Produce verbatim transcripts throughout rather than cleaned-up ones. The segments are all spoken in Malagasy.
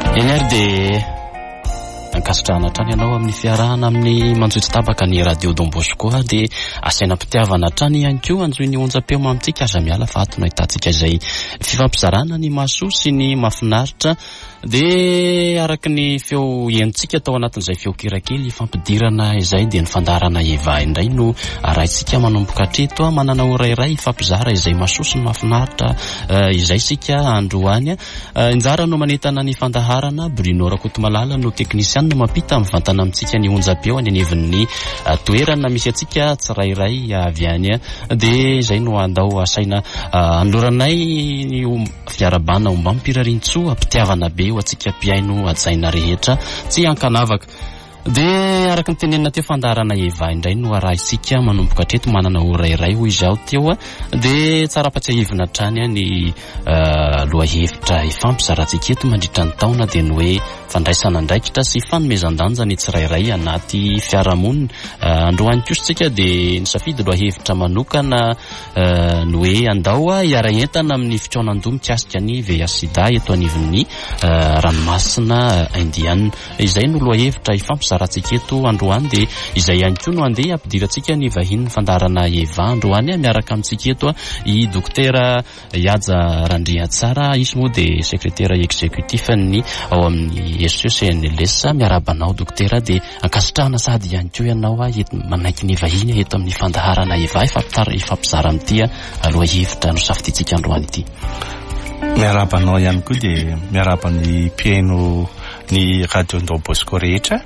Enyary dia ankasitrahana hatrany ianao amin'ny fiarahana amin'ny manjotsy tabaka ny radio Dombosy koa dia asaina mpitiavana hatrany ihany koa anjoy ny onjam-peo amintsika aza miala fa atona hitantsika izay fifampizarana ny mahasoa sy ny mahafinaritra dia araky ny feo entsika tao anatin'izay feo kirakely fampidirana izay dia ny fandarana Eva indray no arahintsika manomboka hatreto manana orairay fampizara izay mahasoa sy mahafinaritra izay sika androany injara no manentana ny fandaharana Bruno Rakotomalala no teknisiana no mampita mivantana amintsika ny onjam-peo any anevin'ny toerana misy atsika tsirairay avy any dia izay no andao asaina andloranay ny fiarabana omba mipirarintsoa mpitiavana be ho atsika mpiaino ajaina rehetra tsy ankanavaka dia araky ny tenenina teo fandarana Eva indray no arahintsika manomboka hatreto manana orairay hoy izaho teo dia tsara-patsiahivina hatrany ny lohahevitra ifampizarantsika eto mandritra ny taona dia ny hoe fandraisana andraikitra sy fanomezan-danja ny tsirairay anaty fiarahamonina androany kositsika dia nisafidy lohahevitra manokana ny hoe andao hiara-entana amin'ny fitraonan-doha mikasika ny V I H sida eto anivon'ny ranomasina indiana izay no lohahevitra ifampizarantsika eto androany dia izay ihany koa no andeha ampidirantsika ny vahiny fandarana Eva androany miaraka amintsika eto i dokotera Yaja Randriatsara izy moa dia sekretera exécutif ny ao amin'ny S E C N L S miarabanao dokotera dia ankasitrahana sady ihany koa ianao manaiky ny vahiny eto amin'ny fandaharana Eva ifampizara amin'ity lohahevitra no safiditsika androany ity. Miarabanao ihany koa dia miaraban'ny mpiaino ny radio Dombosy rehetra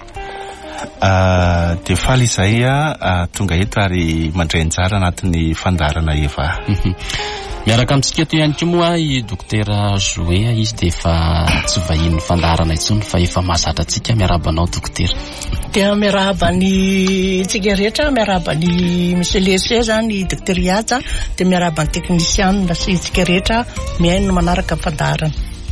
dia faly izay tonga eto ary mandray anjara anatin'ny fandarana Eva. Miaraka amintsika eto ihany koa moa i dokotera Zoé izy dia efa tsy vahiny fandarana intsony fa efa mahazatra antsika miarabanao dokotera. Dia miarabany tsika rehetra miarabany monsieur Lese zany dokotera Yaja dia miarabany teknisiana sy tsika rehetra miaino manaraka fandarana.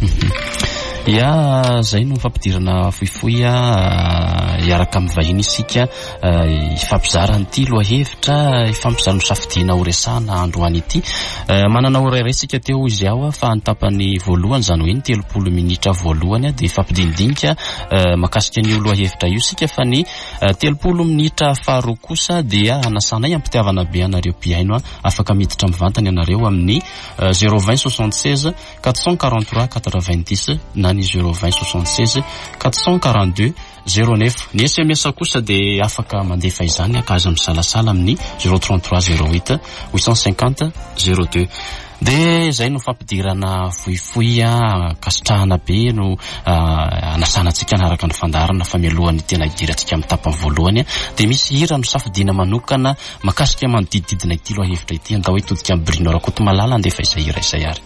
Ya zay no fampidirana foifoy iaraka amin'ny vahiny isika ifampizara an'ity lohahevitra ifampizara no safidiana ho resana androany ity manana orairay isika teo izy ao fa antapany voalohany zany hoe ny telopolo minitra voalohany dia fampidinidinika makasika ny lohahevitra io sika fa ny telopolo minitra faharoa kosa dia anasanay ampitiavana be anareo mpiaino afaka miditra mivantana ianareo amin'ny zéro vingt soixante-seize quatre cent quarante-trois quatre-vingt-dix na ny zéro vingt soixante-seize quatre cent quarante-deux zéro neuf ny S M S kosa dia afaka mandefa izany akaza misalasala amin'ny zéro trente-trois zéro huit huit cent cinquante zéro deux dia izay no fampidirana foifoy kasitrahana be no anasanantsika anaraka ny fandarana fa mialohany tena hidirantsika amin'ny tapany voalohany dia misy hira no safidiana manokana makasika manodidididina ity lohahevitra ity andao hitodika amin'ny Bruno Rakotomalala andefa izay hira izay ary.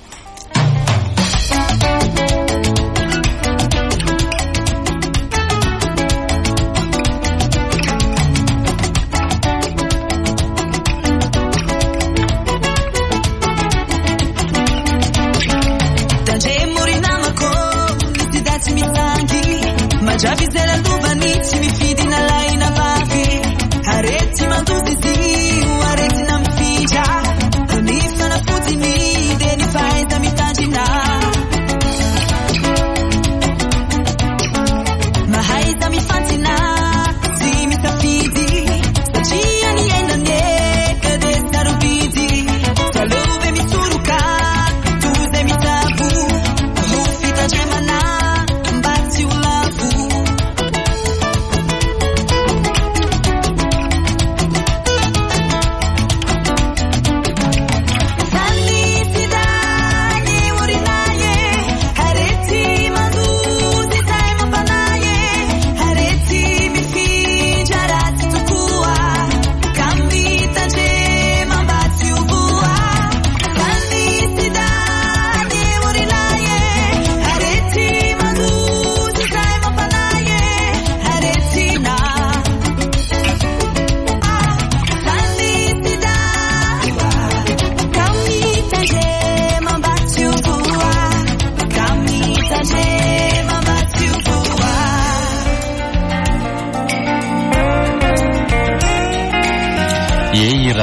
Já fizeram do vanite, me fide na laina vavi. Arete manduzizi, o arete na me fija. Anifa na puti mi, deni faz a mitade na. Mahai da mi fatina, si mi tafidi. Satia ni ainda ne, cadê sarubidi. Salube mi suruka, tu de mi tabu. Rufita gemana, bate o lavo.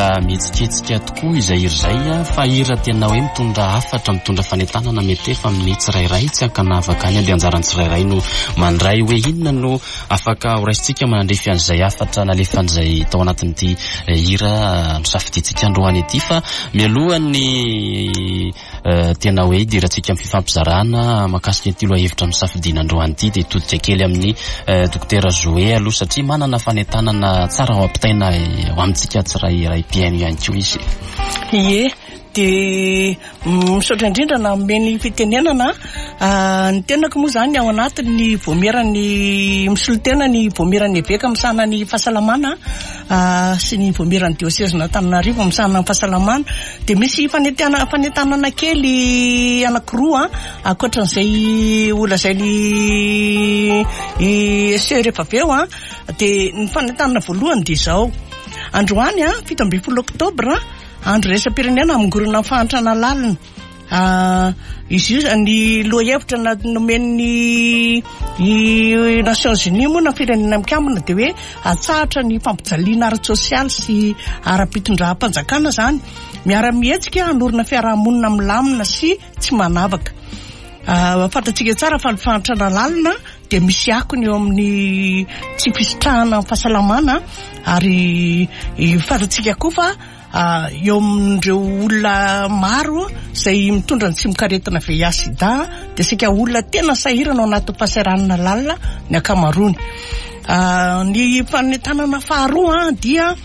hira mihetsikehtsika tokoa izay hira izay fa hira tena hoe mitondra hafatra mitondra fanentanana mety efa amin'ny tsirairay tsy hankana afaka any dia anjarany tsirairay no mandray hoe inona no afaka horaisitsika manandrefy an'izay hafatra nalefa an'izay tao anatin'ity hira nosafiditsika androany ity fa mialohany tena hoe idirantsika amin'ny fifampizarana makasika ity loha hevitra misafidina androany ity dia todika kely amin'ny dokotera Zoé aloha satria manana fanentanana tsara ao ampitaina ao amintsika tsirairay mpiaino ihany koa izy. Ie de misaotra indrindra na omeny fitenenana ny tenako moa zany ao anatin'ny voamerany misolotena ny voamerany Eveka misana ny fahasalamana sy ny voamerany diocèse n'Antananarivo misana ny fahasalamana de misy fanentanana fanentanana kely anankiroa ankoatran'izay olazainy seur rehefa avy eo de ny fanentanana voalohany de zao androany fito ambin'ny folo oktobra andro raisam-pirenena amingorona fahantrana lalina izy io ny lohahevitra nomen'ny Nations Unies moa na firenena mikambana de hoe atsahatra ny fampijaliana ara-tsosialy sy ara-pitondram-panjakana zany miara-mihetsika hanorina fiarahamonina milamina sy tsy manavaka. Fantatsika tsara fa ny fahantrana lalina de misy akony eo amin'ny tsy fisitrahana fahasalamana ary fantatsika koa fa eo amin'ireo olona maro izay mitondra ny tsy mikaretina V I H sida dia sika olona tena sahirana ao anaty fahasahiranana lalina ny akamarony. Ny fanentanana faharoa dia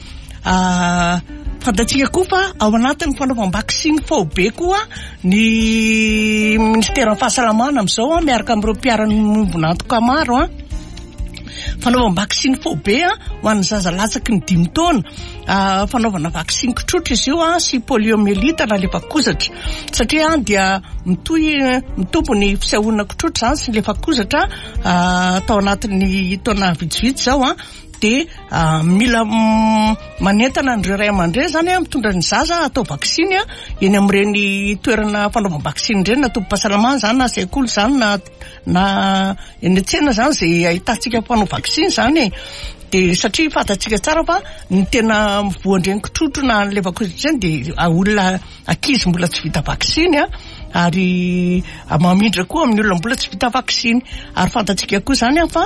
fantatsika koa fa ao anatin'ny fanaovam-bakisiny fao be koa ny ministera fahasalamana amin'izao miaraka amin'ireo mpiarany mombona antoka maro fanaovana vakisiny fao be ho an'ny zaza latsaky ny dimy taona fanaovana vakisiny kitrotra izy io sy poliomyélite raha lefa kozatra satria dia mitoy mitombo ny fisahoana kitrotra zany sy lefa kozatra tao anatin'ny taona vitsivitsy zao de mila manentana ny ray aman-dreny zany mitondra ny zaza atao vakisiny eny amin'ireny toerana fanaovana vakisiny ireny na tobim-pahasalamana zany na sekoly zany na na eny an-tsena zany izay ahitantsika mpanao vakisiny zany de satria fantatsika tsara fa ny tena voandreny kitrotro na le vakozatra zany de olona ankizy mbola tsy vita vakisiny ary mamindra koa amin'ny olona mbola tsy vita vakisiny ary fantatsika koa zany fa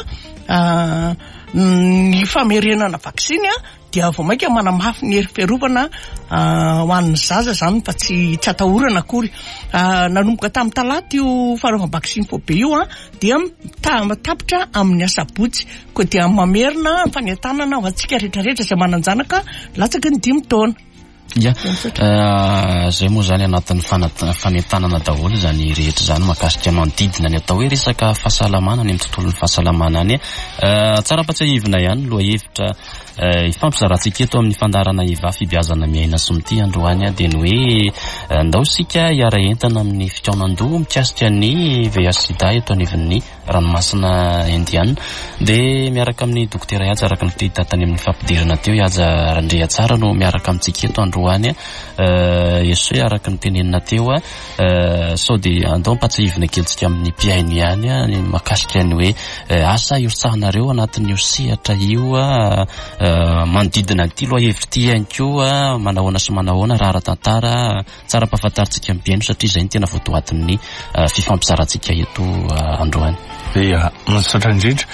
ny famerenana vakisiny dia vao maika manamafy ny hery fiarovana ho an'ny zaza zany fa tsy tsy atahorana akory. Nanomboka tamin'ny talata io fanaovam-vakisiny fao be io dia tapitra amin'ny asabotsy koa dia mamerina fanentanana ho antsika rehetrarehetra izay mananjanaka latsaky ny dimy taona. Ya zay moa zany anatin'ny fanentanana daholo zany rehetra zany makasika manodidina ny atao hoe resaka fahasalamana ny amin'ny tontolon'ny fahasalamana any tsara fa tsy ahivina ihany loha hevitra ifampizarantsika eto amin'ny fandarana iva fibiazana miaina somity androany dia ny hoe andao sika hiara entana amin'ny fitaonandoha mikasika ny V I H sida eto anivon'ny ranomasina indiana dia miaraka amin'ny dokotera Ihaja araka ny fiteny tany amin'ny fampidirana teo Ihaja Randrea tsara no miaraka amintsika eto androany yeso araka ny tenenina teo sao dia andao mpatsahivina kelitsika amin'ny mpiaino ihany makasika ny hoe asa iorsahanareo anatin'ny osehatra io manodidina ity loha hevitra ity ihany koa manahoana sy manahoana raha ara-tantara tsara mpahafantarintsika mpiaino satria izay ny tena votoatin'ny fifampizarantsika eto androany. Ya, misaotra indrindra.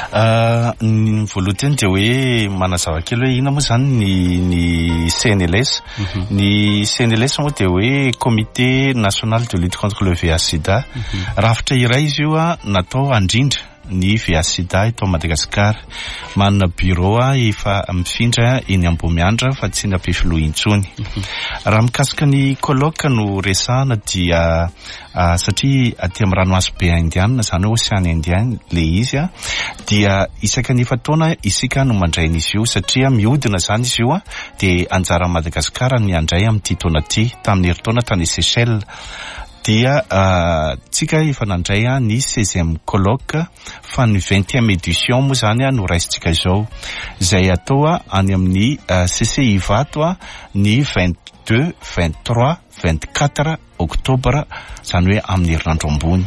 Ny voalohany teny dia hoe manazava kely hoe ina moa zany ny ny C N L S. Ny C N L S moa dia hoe Comité National de Lutte contre le V I H sida. Rafitra iray izy io natao handrindra ny V I H sida eto Madagasikara. Manana bureau efa mifindra eny Ambomiandra fa tsy nampifiloha intsony. Raha mikasika ny colloque no resahana dia satria aty amin'ny ranomasimbe indiana zany hoe Océan Indien le izy dia isaka ny efataona isika no mandray izy io satria mihodina zany izy io dia anjara Madagasikara ny andray amin'ity taona ity tamin'ny herintaona tany Seychelles. Dia tsika efa nandray ny seizième colloque fa ny vingtième édition moa zany no raisitsika izao izay atao any amin'ny C C I vato ny vingt-deux, vingt-trois, vingt-quatre octobre zany hoe amin'ny herinandro ambony.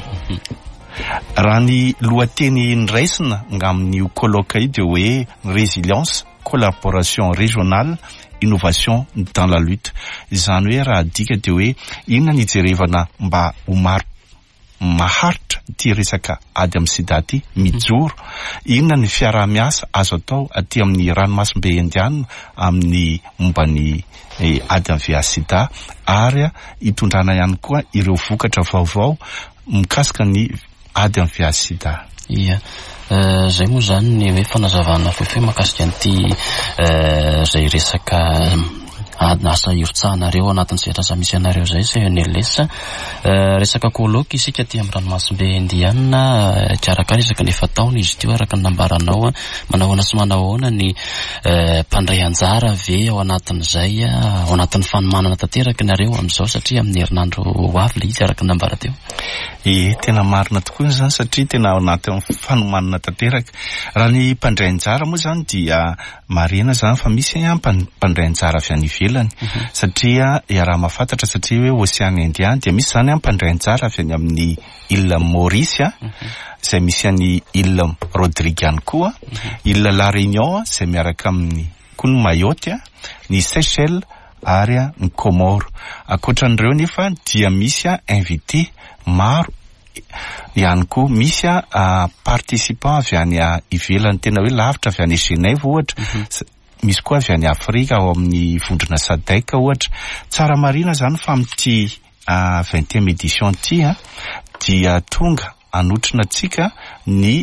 Raha ny lohateny niraisina nga amin'ny colloque io dia hoe résilience collaboration régionale innovation dans la lutte. Izany hoe raha dika de hoe inona ny jerevana mba ho maro maharitra ty resaka ady amin'ny sida ty mijoro, inona ny fiaraha-miasa azo atao aty amin'ny ranomasimbe indiana amin'ny momba ny ady amin'ny V I H sida, ary hitondrana ihany koa ireo vokatra vaovao mikasika ny ady amin'ny V I H sida. Ia, zay moa zany ny hoe fanazavana fefe makasika an'ity zay resaka asa irotsahana reo anatin'ny setrasa misy anareo zay C N L S. Resaka colloque isika aty amin'ny ranomasimbe indiana, karakara resaka ny fataony izy teo araka ny nambaranao, manahoana sy manahoana ny mpandray anjara ve ao anatin'izay, ao anatin'ny fanomanana tanteraka nareo amin'izao, satria amin'ny herinandro ho avy le izy araka ny nambara teo. E tena marina tokoa zany satria tena ao anatin'ny fanomanana tanteraka. Raha ny mpandray anjara moa zany dia marina zany fa misy mpandray anjara avy any ivelany, satria raha mahafantatra satria hoe Ocean Indien dia misy zany mpandray anjara avy any amin'ny île Maurice, izay misy any île Rodrigue ihany koa, île La Réunion izay miaraka amin'ny koa ny Mayotte, ny Seychelles ary ny Comore. Ankoatran'ireo nefa dia misy invité maro ihany koa, misy participant avy any ivelany tena hoe lavitra avy any Genève ohatra, misy koa avy any Afrika ao amin'ny vondrona Sadek ohatra. Tsara marina zany fa amin'ity vingtième édition ty dia tonga anotrina tsika ny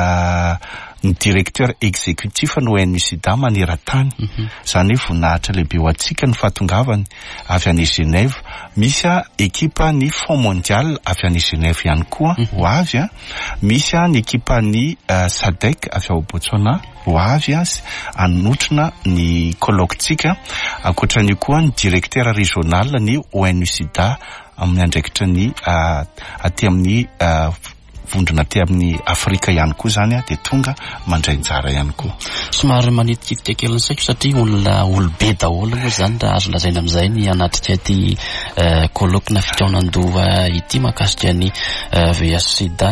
ny directeur exécutif ny O N U SIDA maneran-tany. Zany hoe voninahitra lehibe ho antsika ny fahatongavany avy any Genève. Misy ekipa ny Fonds mondial avy any Genève ihany koa ho avy, misy ny ekipa ny Sadek avy ao Botswana ho avy anotrina ny colloque-tsika. Ankoatran'io koa ny directeur régional ny O N U SIDA amin'ny andraikitra ny aty amin'ny vondrona aty amin'ny Afrika ihany koa zany de tonga mandray anjara ihany koa. Somary manitikitika kely saiko satria olona olobe daholo moa zany raha azo lazaina amin'izay ny anatrika ity colloque na fitaonandoha ity makasika ny V I H sida.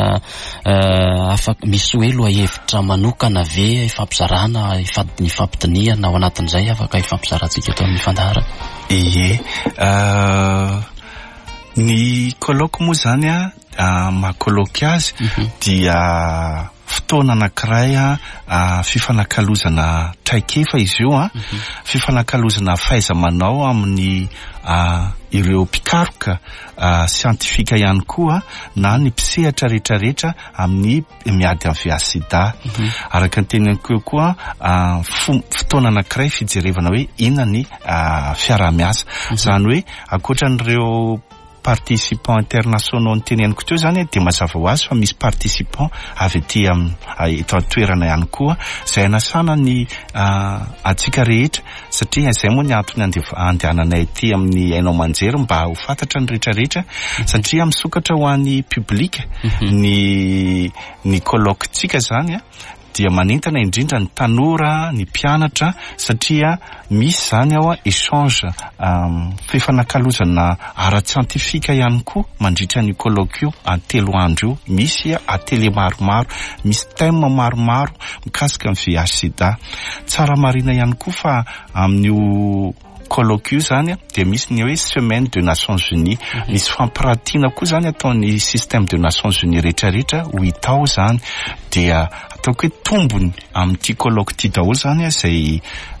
Afaka misy hoe lohahevitra manokana ve ifampizarana ny fampitiniana ao anatin'izay afaka ifampizarantsika eto amin'ny fandahara? Ie, ny colloque moa zany maha-colloque azy dia fotoana anankiray fifanakalozana traikefa izy io, fifanakalozana fahaiza-manao amin'ny ireo mpikaroka siantifika ihany koa na ny mpisehatra rehetrarehetra amin'ny miady amin'ny V I H sida. Araka ny tenany koa fotoana anankiray fijerevana hoe inona ny fiaraha-miasa. Zany hoe ankoatran'ireo participants internationaux teneniko teo zany de mazava ho azy fa misy participants avy ety eto toerana ihany koa izay anasana ny atsika rehetra, satria izay moa ny antony andehananay ety amin'ny Hainao Manjery mba ho fantatra ny rehetrarehetra, satria misokatra ho an'ny public ny ny colloque-tsika zany dia manentana indrindra ny tanora, ny mpianatra, satria misy zany ao échange fifanakalozana ara-tsiantifika ihany koa mandritra ny colloque io antelo andro io. Misy atelier maromaro, misy thème maromaro mikasika ny V I H sida. Tsara marina ihany koa fa amin'io colloque io zany dia misy ny hoe semaine de Nations Unies, misy fampiratiana koa zany ataon'ny système de Nations Unies rehetrarehetra ho hitao zany, dia ataoko hoe tombony amin'ity colloque ity daholo zany izay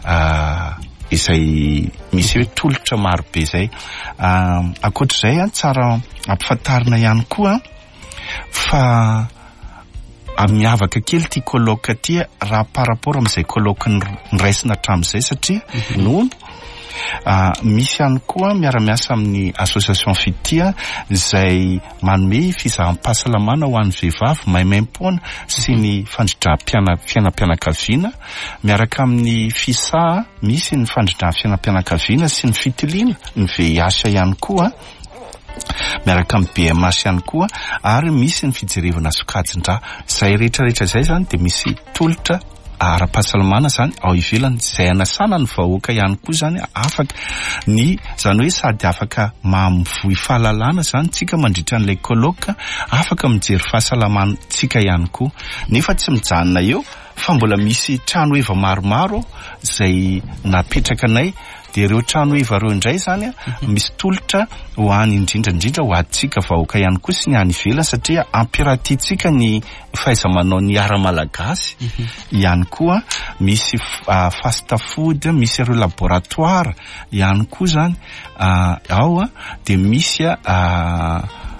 izay misy hoe tolotra marobe zay. Ankoatr'izay tsara ampifantarina ihany koa fa miavaka kely ty colloque ty raha par rapport amin'izay colloque niraisina hatramin'izay, satria noho misy ihany koa miara-miasa amin'ny association fitia izay manome fizaham-pahasalamana ho an'ny vehivavy maimaim-poana sy ny fandridram-piainam-pianakaviana, miaraka amin'ny fisaha misy ny fandridram-fiainam-pianakaviana sy ny fitiliana ny V I H ihany koa, miaraka amin'ny B M H ihany koa, ary misy ny fijerevana sokajin-dra. Zay rehetrarehetra zay zany de misy tolotra ara-pahasalamana zany ao ivelany izay anasana ny vahoaka ihany koa zany afaka ny zany hoe sady afaka mamivohy fahalalana zany tsika mandritra an'ilay colloque, afaka mijery fahasalamana tsika ihany koa. Nefa tsy mijanona eo fa mbola misy trano eva maromaro izay napetraka anay de ireo trano eva reo indray zany a misy tolotra ho any indrindrandrindra ho atsika vahoaka ihany koa sy ny any ivelany satria ampiratitsika ny faiza manao ny ara-malagasy ihany koa misy uh, fast food misy ireo laboratoire ihany koa zany uh, ao a de misy uh,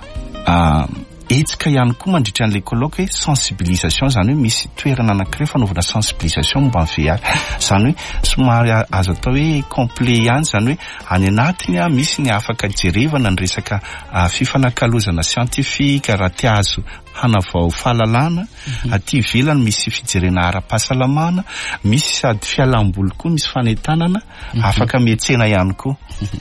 uh, etsika ihany koa mandritra an'ilay colloque hoe sensibilisation zany hoe misy toerana anankiray fanaovana sensibilisation momba ny V R zany hoe somary azo atao hoe complet ihany zany hoe any anatiny a misy ny afaka jerevana ny resaka uh, fifanakalozana scientifique raha tia azo hanavao fahalalana aty ivelany misy fijerena ara-pahasalamana misy sady fialam-boly koa misy fanentanana afaka mietsena ihany koa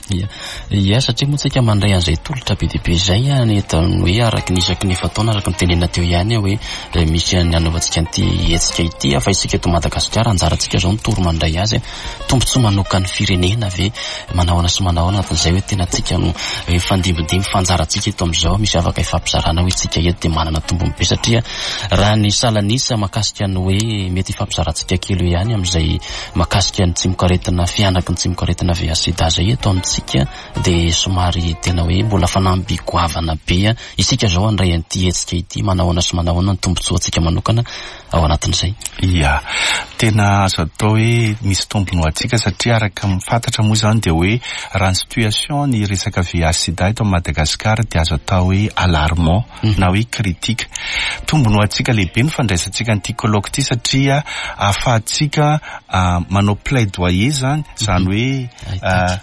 ia satria moa tsika mandray an'izay tolotra be dehibe zay a ny etany hoe araky ny isaky ny fataona araky ny tenena teo ihany hoe misy ny anaovantsika an'ity etsika ity afa isika eto Madagasikara anjarantsika zao nitoro mandray azy tombontsoa manoka ny firenena ve manahoana sy manahoana anatin'izay hoe tena tsika no fandimbindimby fanjarantsika eto am'izao misy afaka ifampizarana hoe tsika eto de manana tombony be satria raha ny salanisa makasika ny hoe mety ifampizaratsika kely ihany am'izay makasika ny tsimokaretina fianaky ny tsimokaretina V A sida zay eto amitsika de somary tena hoe mbola fanamby goavana be isika zao andray an'ity etsika ity manahoana sy manahoana ny tombotsoa atsika manokana ao anatin'izay. Ia tena azo atao hoe misy tombony ho atsika satria araka mifantatra moa zany de hoe raha ny situation ny resaka V A sida eto Madagasikara de azo atao hoe alarmant na hoe critique tombony ho atsika lehibe ny fandraisantsika an'ity colloque ity satria ahafahantsika uh, manao plaidoyer zany zany hoe uh,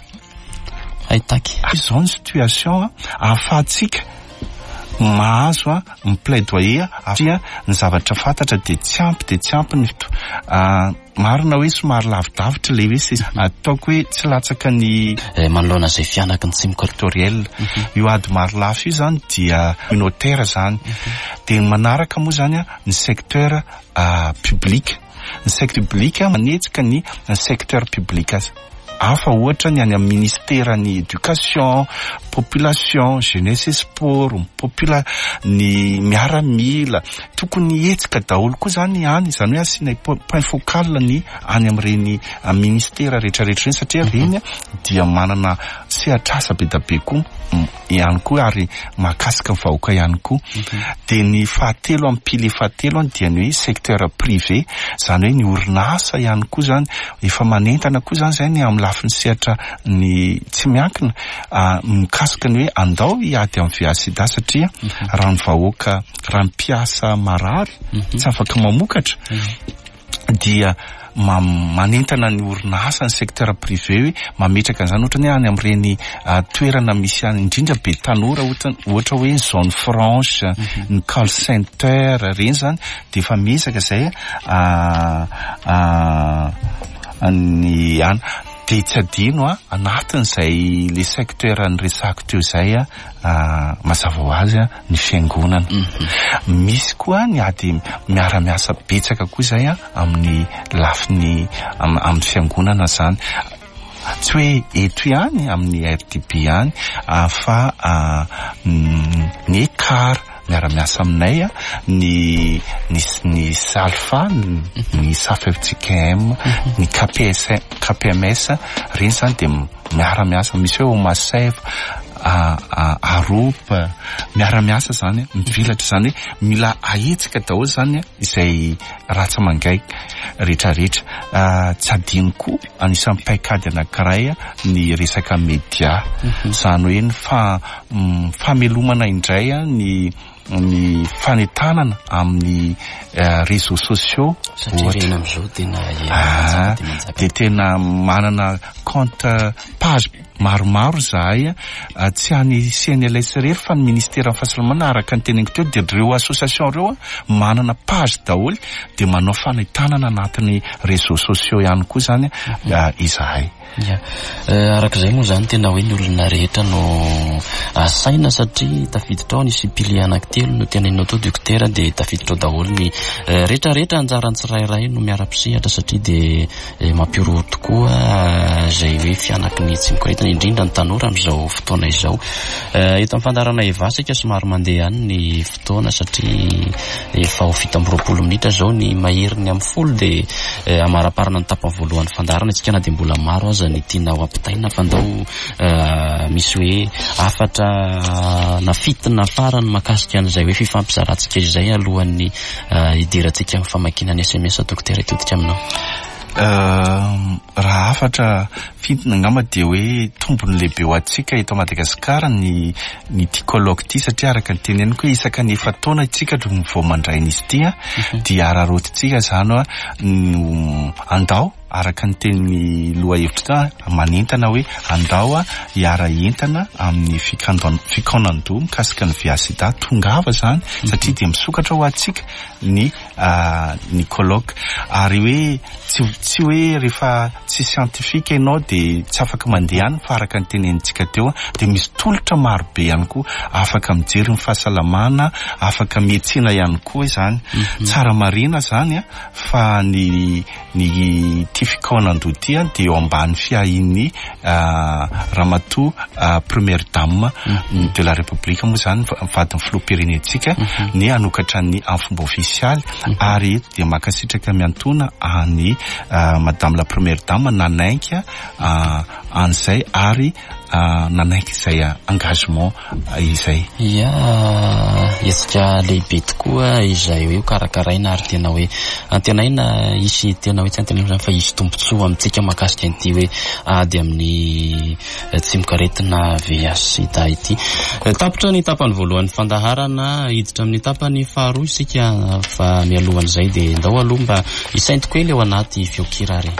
aitaky izao ny situation ahafahantsika mahazo a miplaidoyer afia ny zavatra fantatra de tsy ampy de tsy ampy ny uh, marina hoe somary lavidavitra le hoe sy ataoko hoe tsy latsaka ny manoloana zay fianaka ny tsimokatoriel io ady maro lafo io zany dia communautaire zany de manaraka moa zany a ny secteur uh, public ny secteur public manetsika ny secteur public azy afa ohatra ny any amin'ny ministère ny éducation population jeunesse et sport popula ny miaramila tokony etsika daholo koa zany any zany hoe asina point focal ny any amin'ireny ministère rehetrarehetra reny satria reny dia manana sehatrasa be da be koa ihany koa ary mahakasika vahoaka ihany koa de ny fahatelo amin'ny pilier fahatelo dia ny hoe secteur privé zany hoe ny orinasa ihany koa zany efa manentana koa zany zay ny amin'ny lafiny sehatra ny tsy miankina mikasika ny hoe andao hiady amin'ny V A sida satria raha ny vahoaka raha mpiasa marary tsy afaka mamokatra dia ma manentana ny orinasa ny secteur privé hoe mametraka an'izany ohatra ny any amin'ireny uh, toerana misy any indrindra be tanora ohatra hoe zone franche ny call center reny zany de efa miezaka zay uh, uh, ny any de tsy adino a anatin'izay le secteur ny resako teo zay a uh, mazava ho azy a ny fiangonana misy koa ny ady miara-miasa betsaka koa zay a amin'ny lafiny am, amin'ny fiangonana zany tsy hoe eto ihany amin'ny R D B ihany uh, fa uh, ny ekara miara-miasa aminay a ny ny ny salfa ny safeftikm ny K P S K P M S reny zany de miara-miasa misy hoe omasef a a aropa miara-miasa zany mivilatra zany hoe mila ahetsika daholo zany izay ratsa mangaika rehetrarehetra tsy adino koa anisan'ny paikady anankiray ny resaka media zany hoe ny fa famelomana indray ny ny fanentanana amin'ny uh, réseaux sociaux ah, de tena manana compte page maromaro zahay uh, tsy any C N L S rery fa ny ministère fahasalamana araka ny teneniko teo de reo association reo manana page daholo de manao fanentanana anatin'ny réseaux sociaux ihany koa zany uh, izahay. Yeah. Uh, arak'izay moa zany tena hoe ny olona rehetra no asaina satria tafiditra ao nisy pilier anaky telo no tena inao tao dokotera dia tafiditra ao daholo ny rehetrarehetra anjarany tsirairay no miara-pisehatra satria dia mampioro tokoa izay hoe fianaky ny tsy mikoretana indrindra ny tanora amin'izao fotoana izao. Eto amin'ny fandarana evasika somary mandeha ihany ny fotoana satria efa ho fito amby roapolo minitra zao ny maherin'ny amin'ny folo dia amaraparana ny tapany voalohan'ny fandarana antsika na dia mbola maro aza ny tiana ho ampitaina fa ndao misy hoe afatra na fitina farany makasika an'izay hoe fifampizarantsika izay alohan'ny hidirantsika amin'ny famakiana ny S M S dokotera itodika aminao. Raha afatra fitina angamba dia hoe tombony lehibe ho antsika eto Madagasikara ny ny tikology ity satria araka ny teneniko hoe isaka ny efa taona itsika no vao mandraina izy ity dia ararotintsika zany no andao araka ny teny loha hevitra manentana hoe andao hiara entana amin'ny fikanando mikasika ny V I H sida tongava zany satria dia misokatra ho antsika ny ny colloque ary hoe tsy tsy hoe rehefa tsy scientifique ianao dia tsy afaka mandeha any fa araka ny tenenitsika teo dia misy tolotra maro be ihany koa afaka mijery ny fahasalamana afaka mietsena ihany koa izany tsara marina zany a fa ny ny fikanando ty dia eo ambany fiahin'ny ramatoa première dame de la République moa zany vadin'ny filoham-pirenentsika ny anokatra ny amin'ny fomba ofisialy ary eto dia makasitraka miantona any madame la première dame nanaiky an'izay ary nanaiky izay engagement izay. Ia etsika lehibe tokoa izay hoe karakaraina ary tena hoe antenaina isy tena hoe tsy antenaina fa isy tombontsoa amintsika makasika an'ity hoe ady amin'ny tsy mikaretina V I H sida ity. Tapitra ny tapany voalohan'ny fandaharana hiditra amin'ny tapany faharoa isika fa mialohan'izay dia ndao aloha mba isaintoko ely ao anaty feokirary.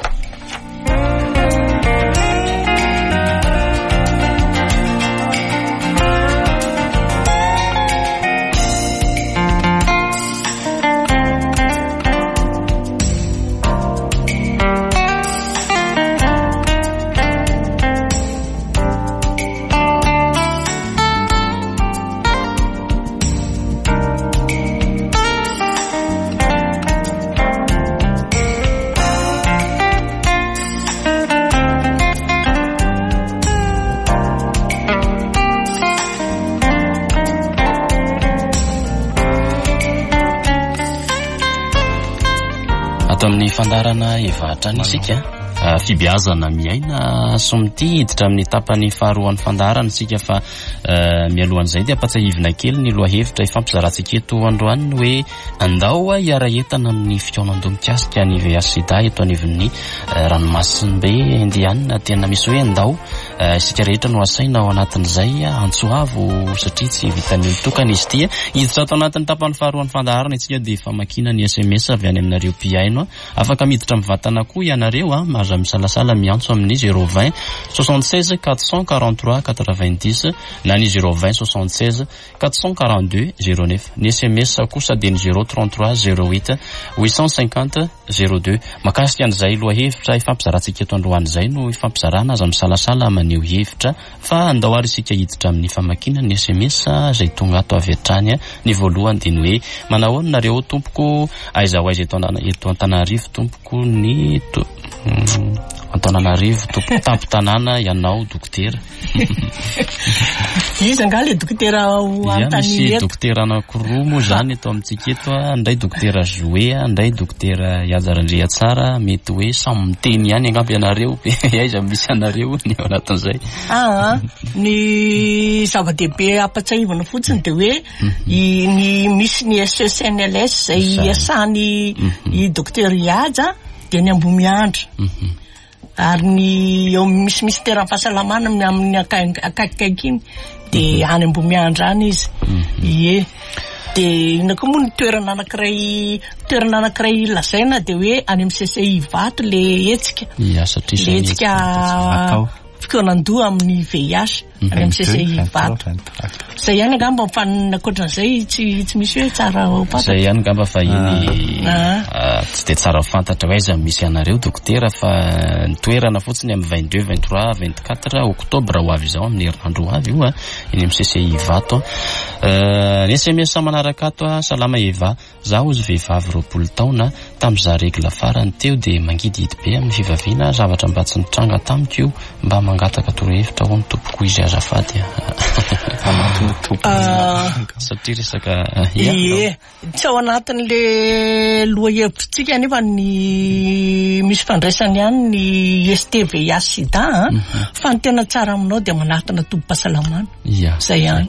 Amin'ny fandarana evatra ny isika fibiazana miaina somity hiditra amin'ny tapany faharoan'ny fandarana isika fa mialohan'izay dia ampatsahivina kely ny lohahevitra ifampizarantsika eto androany hoe andao hiara entana amin'ny fikaonando mikasika ny V I H sida eto anivon'ny ranomasimbe indiana tena misy hoe andao isika rehetra no asaina ao anatin'izay antsoavo satria tsy vitany mitokana izy ity hiditra ato anatin'ny tapany faharoan'ny fandarana isika dia famakina ny S M S avy any aminareo piaino afaka miditra mivatana koa ianareo a maza misalasala miantso amin'ny zéro vingt soixante-seize quatre cent quarante-trois quatre-vingt-dix na ny zéro vingt soixante-seize quatre cent quarante-deux zéro neuf ny S M S kosa dia ny zéro trente-trois zéro huit huit cent cinquante zéro deux makasika an'izay lohahevitra ifampizarantsika eto androan'izay no ifampizarana aza misalasala maneho hevitra fa andao ary isika hiditra amin'ny famakina ny S M S izay tonga ato avy hatrany ny voalohany dia ny hoe manao nareo tompoko aiza ho aiza eto Antananarivo tompoko ny Antananarivo tompoko tampitanàna ianao dokotera. Izy anga le dokotera antany eto. Dokotera anankiroa moa zany eto amintsika eto anday dokotera Joué anday dokotera Iazarandria tsara mety hoe samy miteny ihany angamba ianareo aiza misy anareo ny ao anatin'izay. Ah ny zava-dehibe ampatsahivana fotsiny dia hoe ny misy ny S S N L S izay iasany i dokotera Ihaja dia ny Ambomiandra ary ny eo misy misy tera fahasalamana amin'ny akaikikaiky iny dia any Ambomiandra any izy. Ie dia ina koa moa ny toerana anankiray toerana anankiray lazaina dia hoe any amin'ny C C I Vato le etsika le etsika fikaonando amin'ny V I H any amin'ny C C I vato. Zay ihany angamba mifanina ankoatran'izay tsy tsy misy hoe tsara pata. Zay ihany angamba fa iny tsy de tsara fantatra hoe aiza misy anareo dokotera fa toerana fotsiny amin'ny vingt-deux vingt-trois vingt-quatre octobre ho avy izao amin'ny herinandro ho avy io a iny amin'ny C C I vato. Ny S M S manaraka ato a salama Eva zaho izy vehivavy roapolo taona tamin'izaho regla farany teo de mangidihidy be amin'ny fivavina zavatra mba tsy nitranga tamiko io mba mangataka torohevitra ho ny tompoko izy azafady satria resaka ie tsy ao anatin'le lohahevitsika nefa ny misy fandraisany ihany ny S T V I sida fa ny tena tsara aminao de manatona tobim-pahasalamana zay ihany.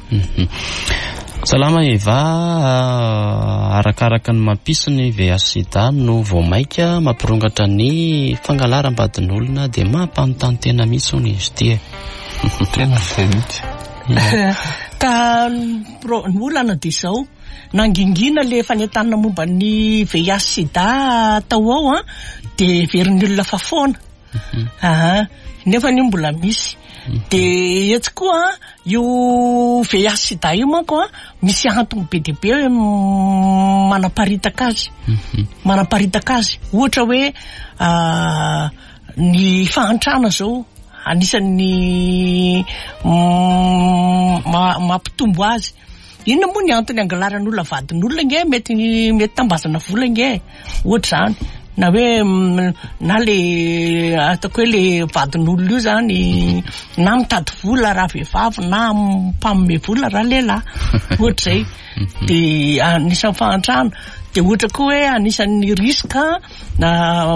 Salama Eva, arakaraka ny mampisy ny V I H sida no vao maika mampirongatra ny fangalaram-badin'olona de mampanontany tena mihitsy hono izy ty. Tena zay mihitsy. Ka ny olana de zao nangingina le fanentanana momba ny V I H sida tao ao a de verin'ny olona fa foana. Nefa ny mbola misy. De eto koa io V I H sida io manko a misy antony be dia be hoe manaparitaka azy. Manaparitaka azy. Ohatra hoe ny fahantrana zao anisan'ny mampitombo azy. Inona moa ny antony angalaran'olona vadin'olona nge mety mety tambazana vola nge ohatra zany. Na hoe na le ataoko hoe le vadin'olona io zany na mitady vola raha vehivavy na mpagnome vola raha lehilahy ohatra zay de anisan'ny fahantrana de ohatra koa hoe anisan'ny riska na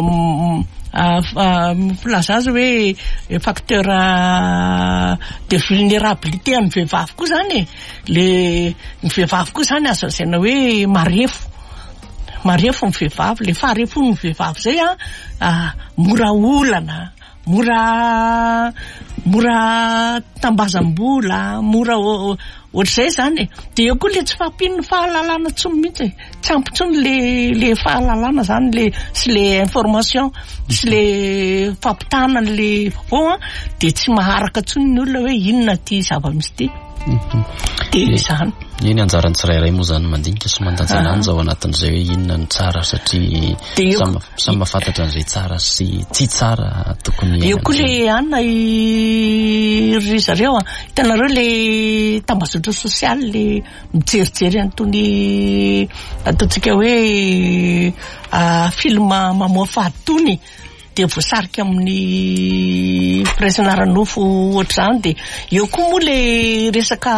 filaza azy hoe facteur de vulnérabilité amin'ny vehivavy koa zany le ny vehivavy koa zany azo lazaina hoe marefo marefo ny vehivavy le faharefo ny vehivavy zay a mora olana mora mora tambazam-bola mora ohatr'izay zany de eo koa le tsy fampino ny fahalalana tsony mihitsy tsy ampitsony le le fahalalana zany le sy le information sy le fampitana le vaovao de tsy maharaka tsony ny olona hoe inona ty zava-misy ty de zany iny anjarany tsirairay moa zany mandinika sy mandanjalanja ao anatin'izay hoe inona ny tsara satria samy mahafantatra an'izay tsara sy tsy tsara tokony eo koa le anina ry zareo a hitanareo le tambazotra sosialy le mijerijery antony ataontsika hoe film mamoa fahaditony de voasarika amin'ny firaisana nofo ohatra zany de eo koa moa le resaka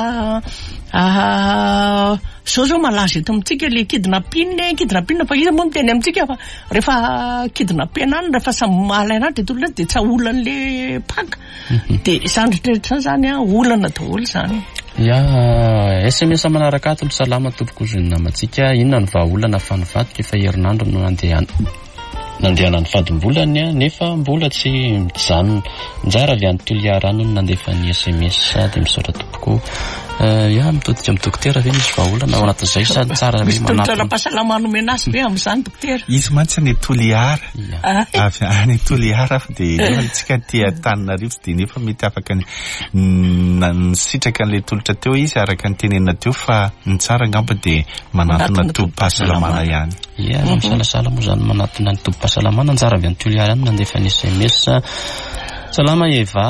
zao zao malaza eto amintsika le kidnapping kidnapping fa izy moa miteny amintsika fa rehefa kidnapping any rehefa samy alaina de tolona de tsy olana le paka de zany rehetra zany a olana daholo zany. Ya S M S manaraka ato salama tompoko zony namatsika inona ny vahaolana fa nivadika efa herinandro no andeha nandehanany fadim-bolany a nefa mbola tsy mijanona njara avy any toliarano no nandefa ny S M S de misaotra tompoko ya mitodika amin'ny dokotera ve misy vahaolana ao anatin'izay sady tsara hoe manapy pahasalamana omena azy be amin'izany dokotera izy mantsy ny toliara avy any toliara fa de tsika ty Antananarivo de nefa mety afaka nisitraka an'le tolotra teo izy araka ny tenenina teo fa ny tsara angamba de manatona tobim-pahasalamana ihany. Ia misalasala moa zany manatona ny tobim-pahasalamana njara avy any toliara any nandefa ny S M S. Salama Eva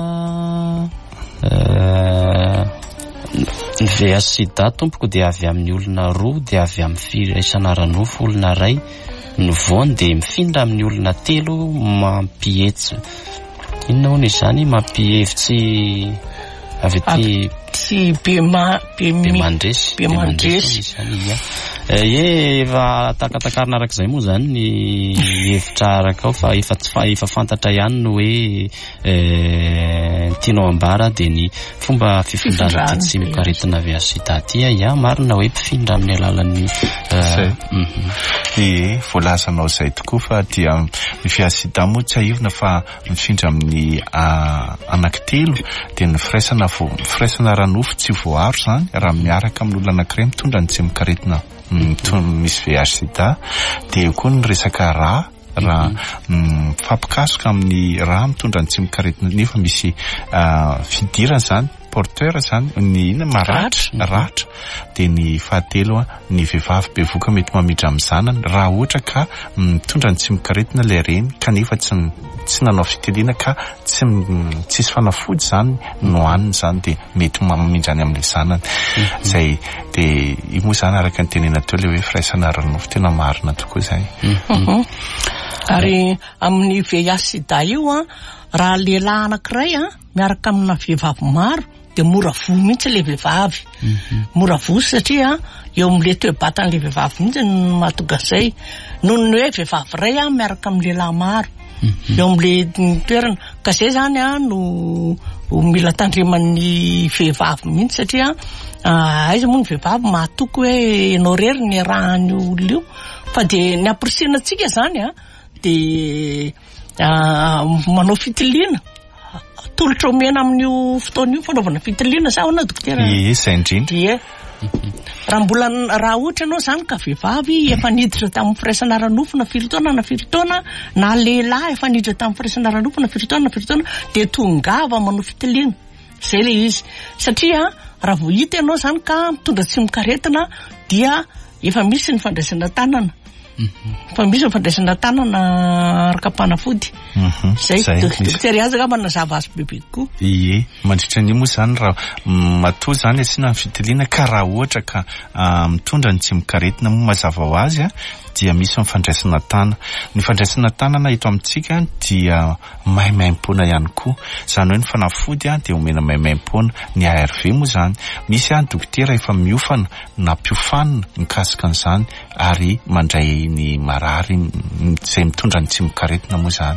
ny V I H sida tompoko de avy amin'ny olona roa de avy amin'ny firaisana ranofo olona ray ny voany de mifindra amin'ny olona telo mampihetsy inona hono izany mampihevitsy avy ety tsy be ma be mandresy be mandresy e efa takatakarina arak'izay moa zany ny hevitra araka ao fa efa efa fantatra ihany no hoe tianao ambara de ny fomba fifindrana ty tsy mikaretina V I H sida ty ia marina hoe mpifindra amin'ny alalan'ny e voalazanao zay tokoa fa dia ny V I H sida moa tsy ahivona fa mifindra amin'ny anankitelo de ny firaisana firaisana ranofo tsy voaro zany raha miaraka amin'ny olona anankiray mitondra ny tsy mikaretina misy V I H sida de eo koa ny resaka rà raha mifampikasoka amin'ny raha mitondra ny tsy mikaretina nefa misy fidirana zany porteur zany ny ina maratra ratra dia ny fahatelo a ny vehivavy bevoka mety mamidra amin'ny zanany raha ohatra ka mitondra ny tsy mikaretina ilay reny kanefa tsy tsy nanao fitiliana ka tsy tsisy fanafody zany no aniny zany dia mety mamindra any amin'ilay zanany zay dia io moa zany araka ny tenena teo ilay hoe firaisana ranofo tena marina tokoa zay. Ary amin'ny V I H sida io a raha lehilahy anankiray a miaraka amina vehivavy maro dia mora vo mihitsy ilay vehivavy mora vo satria eo amin'ilay toe-batan'ilay vehivavy mihitsy no mahatonga izay noho ny hoe vehivavy iray a miaraka amin'ny lehilahy maro eo amin'ilay toerana ka izay zany a no mila tandreman'ny vehivavy mihitsy satria aiza moa ny vehivavy mahatoky hoe ianao rery ny rahan'ny olona io fa dia ny amporisihana zany a dia manao fitiliana tolotra omena amin'io fotoana io fanaovana fitiliana sa ahoana dokotera? Izay indrindra. Raha mbola raha ohatra ianao zany ka vehivavy efa niditra tamin'ny firaisana ranofo na firy taona na firy taona na lehilahy efa niditra tamin'ny firaisana ranofo na firy taona na firy taona dia tongava manao fitiliana zay le izy satria raha vao hita ianao zany ka mitondra tsy mikaretina dia efa misy ny fandraisana tanana fa misy ny fandraisana tanana araka-panafody zay dokotera azy angamba nazava azy bebe koa. Ie mandritra ny moa zany raha matoa zany asiana ny fitiliana ka raha ohatra ka mitondra ny tsy mikaretina moa mazava ho azy a dia misy ny fandraisana tanana ny fandraisana tanana eto amintsika dia maimaim-pona ihany koa zany hoe ny fanafody a dia omena maimaim-pona ny A R V moa zany misy a ny dokotera efa miofana na mpihofanina mikasika an'izany ary mandray ny marary izay mitondra ny tsy mikaretina moa zany.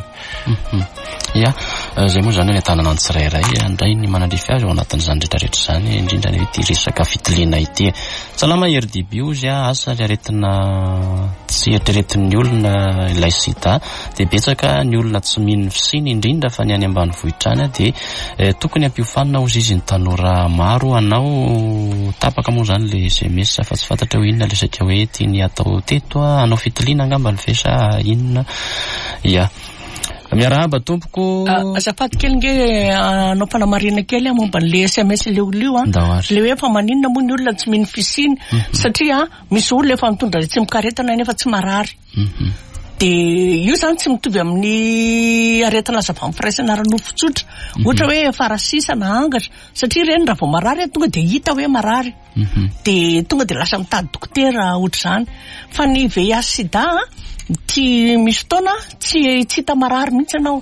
Ia zay moa zany ny tanana ny tsirairay andray ny manandrify azy ao anatin'izany rehetrarehetra zany indrindra ny ity resaka fitiliana ity salama hery diby ozy a asa ry aretina tsy eritreretin'ny olona ilay sida dia betsaka ny olona tsy mino fisiny indrindra fa ny any ambanivohitra any dia tokony ampihofanina ozy izy ny tanora maro anao tapaka moa zany le S M S fa tsy fantatra hoe inona le saika hoe tiany atao teto a anao fitiliana angamba ny vesa inona. Ia miarahaba tompoko azafady kely nge anao mpanamarina kely a momba n'le S M S le olo io a le hoe fa maninona moa ny olona tsy mino fisiny satria misy olona efa mitondra tsy mikaretina nefa tsy marary dia io zany tsy mitovy amin'ny aretina aza avy amin'ny firaisana ranofo tsotra ohatra hoe farasisa na angatra satria reny raha vao marary tonga dia hita hoe marary dia tonga dia lasa mitady dokotera ohatra zany fa ny V I H sida ty misy fotoana tsy tsy hita marary mihitsy ianao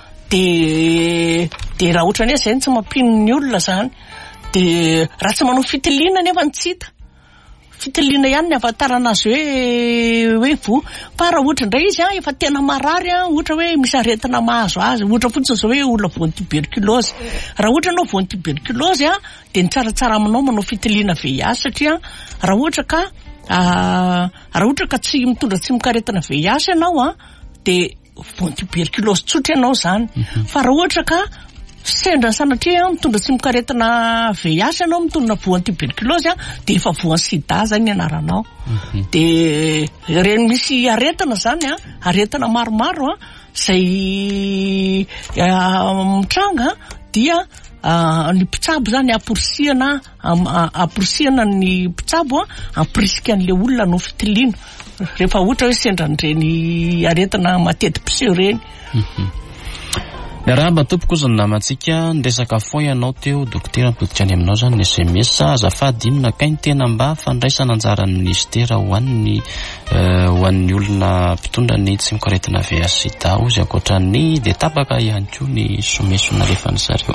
dia dia raha ohatra ny hoe zay tsy mampino ny olona zany dia raha tsy manao fitiliana nefa ny tsy hita fitiliana ihany ny ahafantarana azy hoe hoe vo fa raha ohatra indray izy a efa tena marary a ohatra hoe misy aretina mahazo azy ohatra fotsiny zao hoe olona voan'ny tuberculose raha ohatra anao voan'ny tuberculose a dia ny tsaratsara aminao manao fitiliana V I H satria raha ohatra ka raha ohatra ka tsy mitondra tsy mikaretina V I H ianao a dia voan'ny tuberculose tsotra ianao zany fa raha ohatra ka sendra sanatria mitondra tsy mikaretina V I H ianao mitondra voan'ny tuberculose a dia efa voan'ny sida zany ny anaranao dia reny misy aretina zany a aretina maromaro a zay mitranga dia ny mpitsabo zany amporisihana amporisihana ny mpitsabo a ampirisika an'le olona no fitiliana rehefa ohatra hoe sendra n'ireny aretina mateti-piseho reny. Miarahaba tompoko kosa ny namantsika ndresaka foy ianao teo dokotera mipoditra any aminao zany ny S M S azafady inona kainy tena mba fandraisana anjaran'ny ministera ho an'ny ho an'ny olona mpitondra ny tsy mikaretina V I H sida ozy ankoatran'ny dia tapaka ihany koa ny somesona rehefa ny zareo.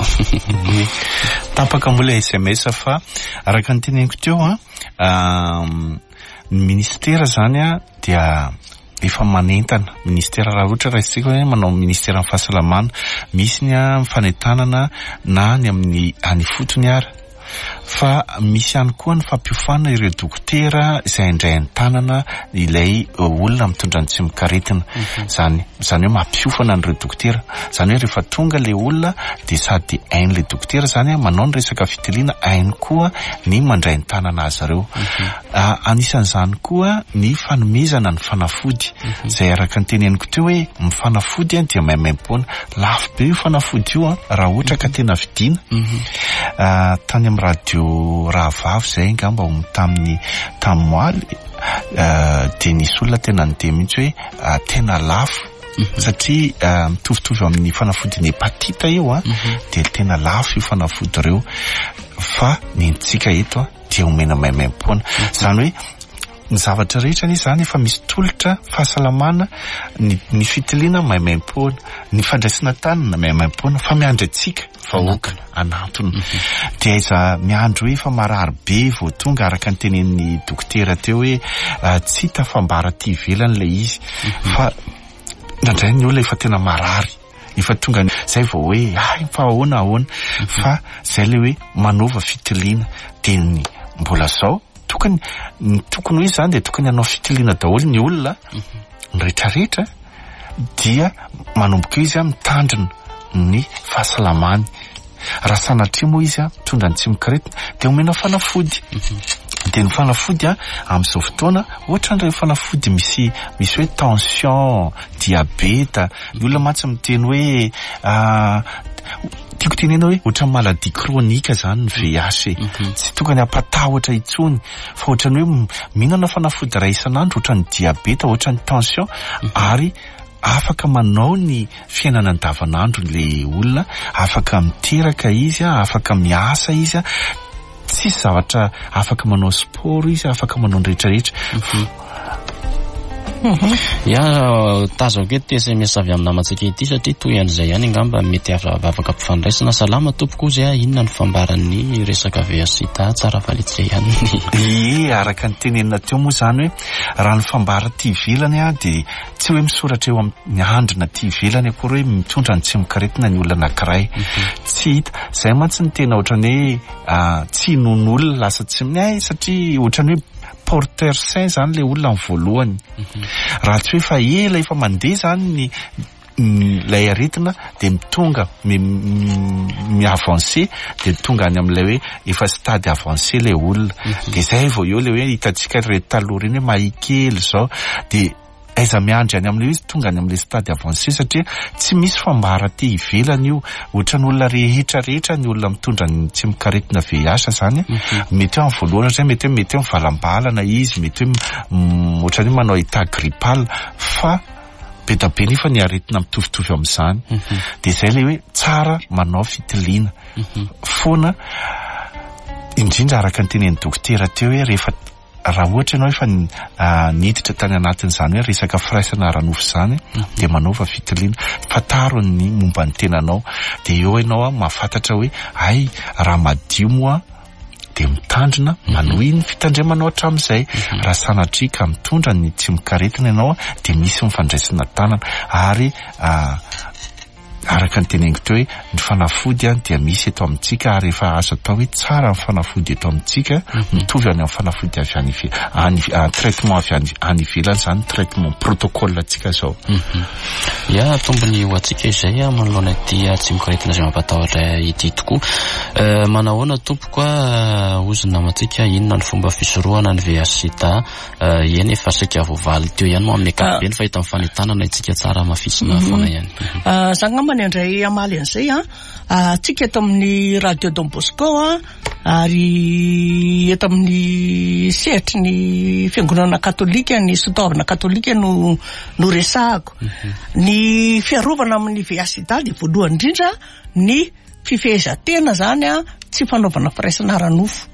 Tapaka mbola S M S fa araka ny teneniko teo a ny ministera zany a dia efa manentana ministera raha ohatra raisitsika hoe manao ministera amin'ny fahasalamana misy ny a mifanentanana na ny amin'ny any fotony ary fa misy ihany koa ny fampiofanana ireo dokotera izay indray an-tanana ilay olona mitondra ny tsy mikaretina. Zany zany hoe mampiofana an'ireo dokotera. Zany hoe rehefa tonga le olona dia sady hain'ilay dokotera zany manao ny resaka fitiliana, hainy koa ny mandray ny tanana azy ireo. Anisan'izany koa ny fanomezana ny fanafody izay araka ny teneniko teo hoe mifanafody dia maimaim-poana. Lafo be io fanafody io raha ohatra ka tena vidiana. Tany amin'ny radio Rahavavy izay ngamba tamin'ny tamin'ny moaly dia nisy olona tena nide mihitsy hoe tena lafo satria mitovitovy amin'ny fanafody hepatita io a dia tena lafo io fanafody ireo, fa ny antsika eto dia omena maimaim-poana. Zany hoe ny zavatra rehetra ny zany efa misy tolotra fahasalamana, ny, ny fitiliana maimaim-poana, ny fandraisana tanana maimaim-poana, fa miandry antsika vahoaka anatony. Dia iza miandro hoe efa marary be vao tonga araka ny tenen'ny dokotera teo hoe tsy hita fambara ty ivelany ilay izy, fa nandray ny olona efa tena marary, efa tonga zay vao hoe ay fa ahoana ahoana, fa zay le hoe manova fitiliana. Dia ny mbola zao tokony ny tokony hoe zany dia tokony hanao fitiliana daholo ny olona ny rehetrarehetra dia manomboka izy mitandrina ny fahasalamany. Raha sanatria moa izy mitondra ny tsy mikaretina dia omena fanafody. Dia ny fanafody amin'izao fotoana ohatra ny fanafody misy misy hoe tension, diabeta, ny olona matsy miteny hoe tiako tenena hoe ohatra maladie kronika zany ny V I H. Tsy tokony hampatahotra intsony, fa ohatra ny hoe mihinana fanafody iray isan'andro ohatra ny diabeta, ohatra ny tension, ary afaka manao ny fiainana andavanandro le olona, afaka miteraka izy, afaka miasa izy, tsisy zavatra, afaka manao sport izy, afaka manao ny rehetrarehetra. Ya tazako eto S M S avy amin'ny namantsika ity satria toy an'izay ihany ngamba mety afaka mpifandraisana. Salama tompoko izy inona ny fambaran'ny resaka V I H sida, tsara valitsy ihany. Ie, araka ny tenenina teo moa zany hoe raha ny fambara ty ivelany dia tsy hoe misoratra eo amin'ny andrina ty ivelany akory hoe mitondra ny tsy mikaretina ny olona anankiray. Tsy hita. Zay mantsy ny tena ohatran'ny hoe tsy non'olona lasa tsy miay satria ohatran'ny hoe porteur sain zany le olona amin'ny voalohany. Raha tsy hoe fa ela efa mandeha zany ny lay aretina dia mitonga mi-avancé dia tonga any amin'ilay hoe efa stade avancé le olona. Dia izay vao eo le hoe hitantsika reto taloha reny hoe mahikely zao dia aiza miandry any amin'ilay izy tonga any amin'ilay stade avancé satria tsy misy fambara ty ivelany io. Ohatra ny olona rehetra rehetra ny olona mitondra ny tsy mikaretina V I H zany mety amin'ny voalohana zay mety hoe mety hoe mivalambalana izy, mety hoe ohatra ny manao état grippal, fa be da be nefa ny aretina mitovitovy amin'izany. Dia izay le hoe tsara manao fitiliana foana, indrindra araka ny tenen'ny dokotera teo hoe rehefa raha ohatra ianao efa niditra tany anatin'izany hoe resaka firaisana ara-nofo zany dia manaova fitiliana, fataro ny momba ny tenanao, dia eo ianao mahafantatra hoe ay raha madio moa dia mitandrina manohy ny fitandremanao hatramin'izay. Raha sanatria ka mitondra ny tsy mikaretina ianao dia misy mifandraisana tanana, ary araka ny teneniko teo hoe ny fanafody dia misy eto amintsika, ary efa azo atao hoe tsara ny fanafody eto amintsika mitovy any amin'ny fanafody avy any traitement avy any ivelany zany, traitement protocole antsika zao. Ya tombony ho antsika izay manoloana ity tsy mikaretina izay mampatahotra ity tokoa. Manahoana tompoko ozina amantsika inona ny fomba fisorohana ny V I H sida? Eny efa saika voavaly teo ihany amin'ny ankapobeny fa hita amin'ny fanentanana itsika tsara mafisina foana ihany. Zangamba andray amaly an'izay tsika eto amin'ny radio Don Bosco ary eto amin'ny sehatra ny fiangonana katolika, ny sotaovana katolika no no resahako. Ny fiarovana amin'ny V I H sida dia voalohany indrindra ny fifehezantena zany tsy fanaovana firaisana ara-nofo.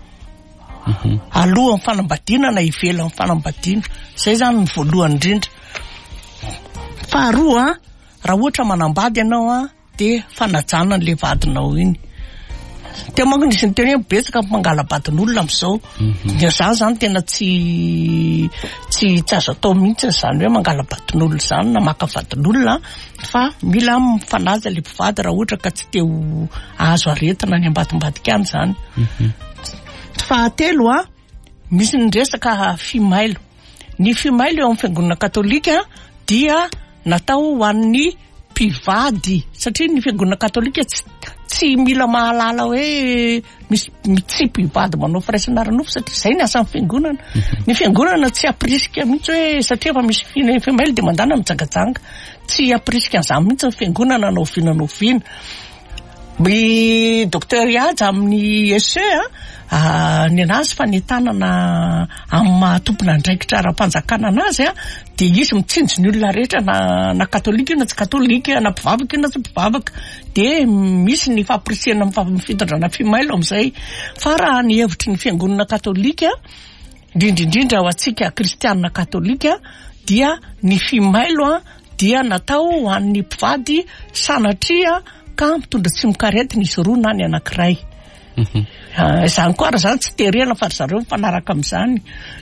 Aloha ny fanambadiana na ivela ny fanambadiana, zay zany ny voalohany indrindra. Faharoa, raha ohatra manambady ianao dia fanajana an'ilay vadinao iny. Teo manko nisy ny teny hoe betsaka mangala-batin'olona am'izao. Dia zany zany tena tsy tsy tsy azo atao mihitsy zany hoe mangala-batin'olona zany na maka vatin'olona fa mila mifanaja le mpivady raha ohatra ka tsy teo azo aretina ny ambadimbadika any zany. Fahatelo a misy ny resaka fimailo. Ny fimailo eo amin'ny fiangonana katolika dia natao ho an'ny mpivady satria ny fiangonana katolika tsy tsy mila mahalala hoe misy tsy mpivady manao firaisana ranofo satria izay ny asan'ny fiangonana. Ny fiangonana tsy aprisika mihitsy hoe satria efa misy fimailo dia mandana mijangajanga. Tsy aprisika an'izany mihitsy ny fiangonana na oviana na oviana. My docteur Ihaja amin'ny S E a ny anazy fanentanana amin'ny mahatompona andraikitra ara-panjakana anazy a dia izy mitsinjo ny olona rehetra na na katolika na tsy katolika na mpivavaka na tsy mpivavaka dia misy ny fampirisihana amin'ny fitondrana fimailo amin'izay. Fa raha ny hevitry ny fiangonana katolika indrindraindrindra ho antsika kristianina katolika dia ny fimailo a dia natao ho an'ny mpivady sanatria ka mitondra tsimon-karetina izy roa na ny anankiray. Izany koa raha zany tsy terena fa zareo mifanaraka amin'izany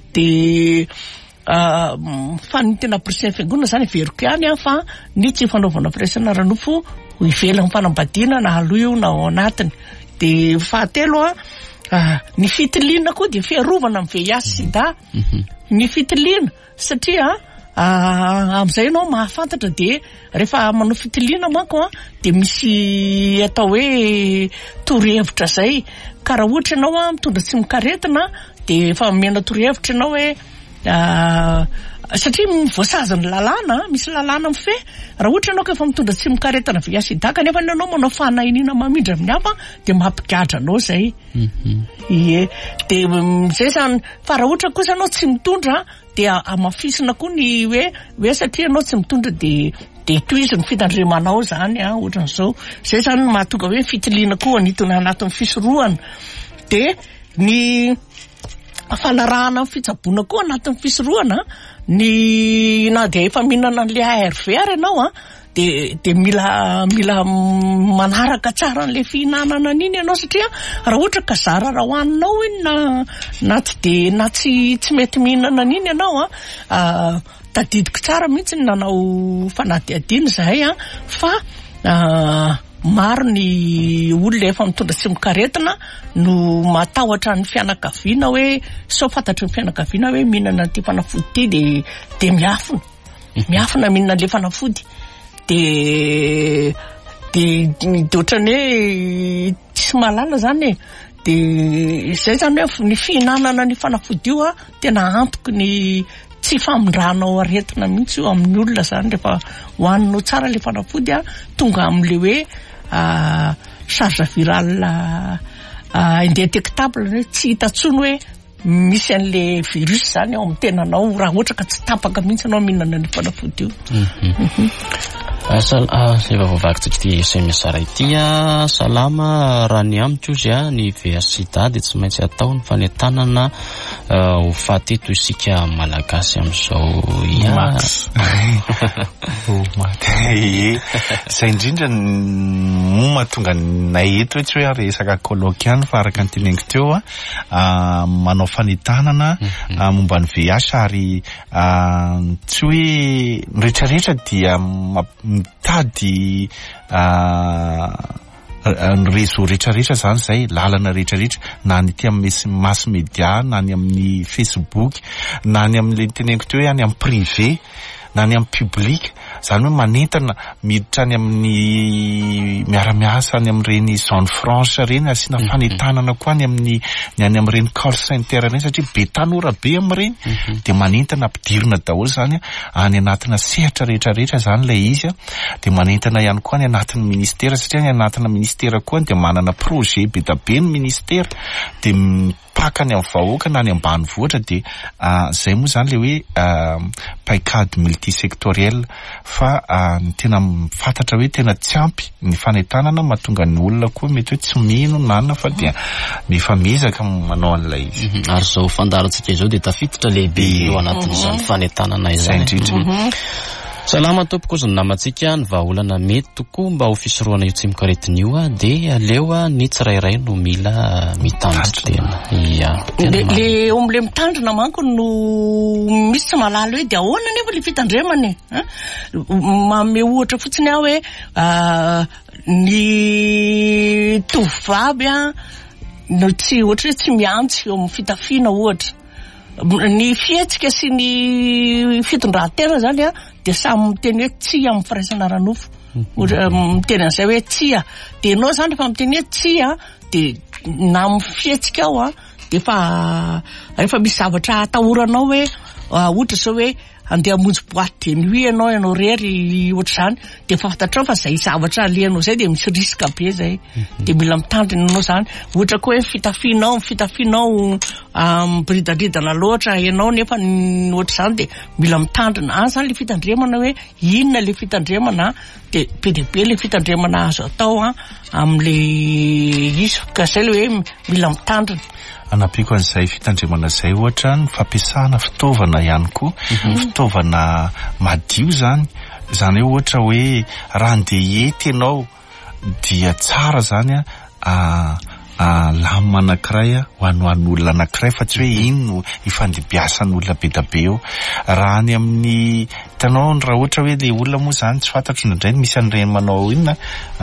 dia fa ny tena presidenty fiangonana zany veriko ihany a fa ny tsy fanaovana firaisana ranofo ho ivelan'ny fanambadiana na aloha io na ao anatiny. Dia fahatelo a ny fitiliana koa dia fiarovana amin'ny V I H sida. Ny fitiliana satria amin'izay ianao mahafantatra dia rehefa manao fitiliana manko a dia misy atao hoe torohevitra zay ka raha ohatra ianao a mitondra tsimon-karetina dia efa mena torohevitra ianao hoe satria voasazy ny lalàna misy lalàna mifeh raha ohatra ianao ka efa mitondra tsimon-karetina V I H sida kanefa ianao manao fanahiniana mamindra amin'ny hafa dia mampigadra anao zay. Ie dia zay zany fa raha ohatra kosa ianao tsy mitondra dia amafisina koa ny hoe hoe satria ianao tsy mitondra dia dia toizy ny fitandremanao zany a ohatran'izao. Zay zany mahatonga hoe fitiliana koa anitona anatin'ny fisorohana. Dia ny fanarahana amin'ny fitsaboana koa anatin'ny fisorohana ny na dia efa mihinana an'ilay A R V ary ianao a dia dia mila mila manaraka tsara an'ilay fihinanana an'iny ianao satria raha ohatra ka zara raha hohaninao iny na na tsy dia na tsy tsy mety mihinana an'iny ianao a tadidiko tsara mihitsy ny nanao fanadihadiana zahay a fa maro ny olona efa mitondra tsimon-karetina no matahotra ny fianakaviana hoe sao fantatry ny fianakaviana hoe mihinana an'ity fanafody ity dia dia miafina miafina mihinana an'ilay fanafody dia dia ohatrany hoe tsy mahalala zany e. Dia izay zany hoe ny fihinanana ny fanafody io a tena antoky ny tsy famindranao aretina mihitsy io amin'ny olona zany rehefa hohaninao tsara ilay fanafody a tonga amin'ilay hoe charge virale indétectable hoe tsy hitantsony hoe misy an'ilay virus zany ao amin'ny tenanao raha ohatra ka tsy tapaka mihitsy anao mihinana ny fanafody io. Efa voavakintsika ity sms tsara ity a salama raha ny amiko izy a ny V I H sida dia tsy maintsy atao ny fanentanana ho faty eto isika malagasy amin'izao Max. Izay indrindra no mahatonga nay eto hoe tsy hoe resaka kolôkiany fa araka ny teneniko teo a manao fanentanana momba ny V I H ary tsy hoe ny rehetrarehetra dia mitady ny réseau rehetrarehetra zany zay lalana rehetrarehetra na ny ity amin'ny mass media na ny amin'ny Facebook na ny amin'ny teneniko teo hoe any amin'ny privé na ny amin'ny public zany hoe manentana miditra any amin'ny miaramiasa any amin'ireny zone franche reny asiana fanentanana koa any amin'ny ny any amin'ireny call center reny satria be tanora be amin'ireny dia manentana ampidirina daholo zany any anatina sehatra rehetrarehetra zany ilay izy a dia manentana ihany koa any anatin'ny ministera satria any anatina ministera koa dia manana projet be da be ny ministera dia pakany amin'ny vahoaka na any ambanivohitra dia zay moa zany le hoe paicade multisectoriel fa ny tena fantatra hoe tena tsy ampy ny fanentanana mahatonga ny olona koa mety hoe tsy mino nanana fa dia mifamezaka manao an'ilay izy. Ary zao fandarantsika izao dia tafiditra lehibe eo anatin'izany fanentanana izany. Salama tompoko ozony namantsika ny vahaolana mety tokoa mba ho fisorohana io tsimoka aretina io a dia aleo ny tsirairay no mila mitandry tena. Ia. Le omle mitandrina manko no misy tsy malala hoe dia ahoana nefa le fitandremany mame ohatra fotsiny aho hoe ny tovovavy a no tsy ohatra hoe tsy miantsy eo amin'ny fitafiana ohatra. Ny fihetsika sy ny fitondran-tena zany a dia samy miteny hoe tsia amin'ny firaisana ranofo. Miteny an'izay hoe tsia. Dia ianao zany rehefa miteny hoe tsia dia na amin'ny fihetsika ao a dia fa rehefa misy zavatra atahoranao hoe ohatra zao hoe andeha hamonjy boîte de nuit ianao ianao rery ohatra zany dia fa fantatrao fa zay zavatra alehanao zay dia misy risque be zay dia mila mitandrina ianao zany. Ohatra koa hoe fitafianao fitafianao miboridadridana loatra ianao nefa ohatra zany dia mila mitandrina. Any zany le fitandremana hoe inona le fitandremana dia be dia be le fitandremana azo atao a amin'le izy ka zay le hoe mila mitandrina. Anapiko an'izay fitandremana izay ohatra ny fampiasana fitaovana ihany koa, fitaovana madio zany, zany hoe ohatra hoe raha andeha hiety ianao dia tsara zany a lamba anankiray ho an'olona anankiray fa tsy hoe iny no ifandebiasan'olona be da be eo. Raha any amin'ny hitanao raha ohatra hoe le olona moa zany tsy fantatro indraindray misy an'ireny manao inona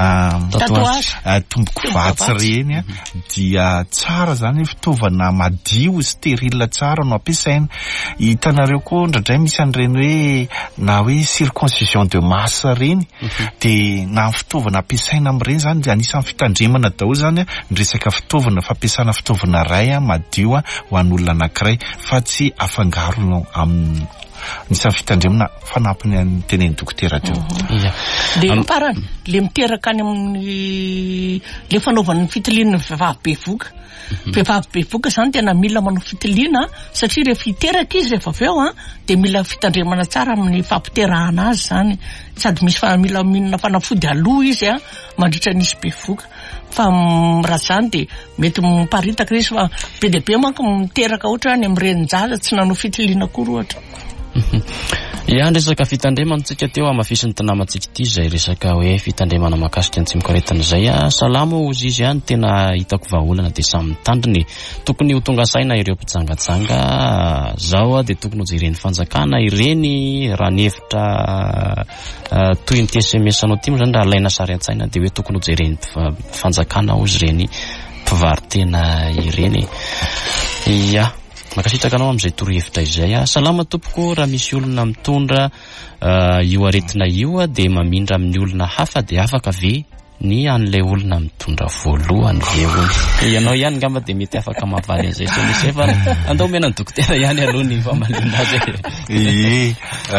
tomboko vatsy reny dia tsara zany fitaovana madio stérile tsara no ampiasaina. Hitanareo koa indraindray misy an'ireny hoe na hoe circoncision de masse reny dia na fitaovana ampiasaina amin'ireny zany dia anisan'ny fitandremana daholo zany ny resaka fitaovana fampiasana fitaovana ray madio ho an'olona anankiray fa tsy afangaro amin'ny nisy fitandremana fanampiny ny tenen'ny dokotera teo. Dia parany le miteraka any amin'ny le fanaovana ny fitiliana vehivavy bevoka. Vehivavy bevoka zany tena mila manao fitiliana satria rehefa iteraka izy rehefa avy eo dia mila fitandremana tsara amin'ny fampiterahana azy zany. Sady misy fa mila minina fanafody aloha izy mandritra nisy bevoka. Fa raha zany dia mety miparitaka izy fa be dia be manko miteraka ohatra any amin'ny renin-jaza tsy nanao fitiliana koa ohatra. Ia, resaka fitandremana tsika teo amafisiny tanamantsika ity zay resaka hoe fitandremana makasika ny tsimokaretina zay a. Salamo ozy izy ihany tena hitako vahaolana dia samy mitandriny. Tokony ho tonga saina ireo mpijangajanga zao a dia tokony ho jereny fanjakana ireny raha ny hevitra toy ny S M S anao ty moa zany raha alaina sary an-tsaina dia hoe tokony ho jereny fanjakana ozy ireny mpivaritena ireny. Ia, makasitraka anao amin'izay torohevitra izay a. Salama tompoko, raha misy olona mitondra io aretina io dia mamindra amin'ny olona hafa dia afaka ve ny an'ilay olona mitondra voalohany ve hoy. Ianao ihany ngamba dia mety afaka mavaly an'izay so misy efa andao mena ny dokotera ihany aloha ny famalina azy.